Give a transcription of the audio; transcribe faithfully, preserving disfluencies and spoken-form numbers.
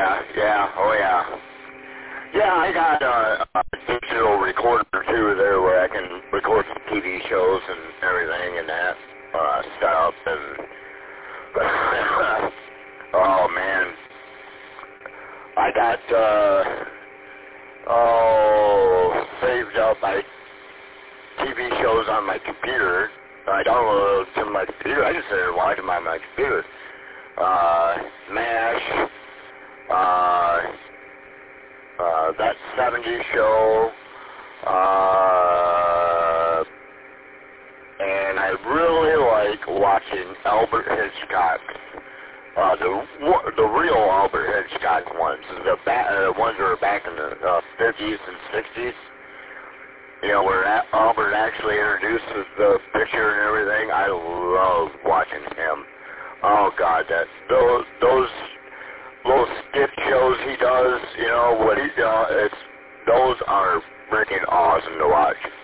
yeah, oh yeah. Yeah, I got uh, a digital recorder too there where I can record some T V shows and everything and that uh, stuff. And oh man, I got uh, oh saved up my T V shows on my computer. I downloaded them on my computer. I just started watching them on my computer. Uh, MASH. Uh, uh, that seventies show, uh, and I really like watching Albert Hitchcock, uh, the the real Albert Hitchcock ones, the ba- uh, ones that are back in the uh, fifties and sixties. You know, where a- Albert actually introduces the picture and everything. I love watching him. Oh God, that those those. little skit shows he does, you know, what he does, it's, those are freaking awesome to watch.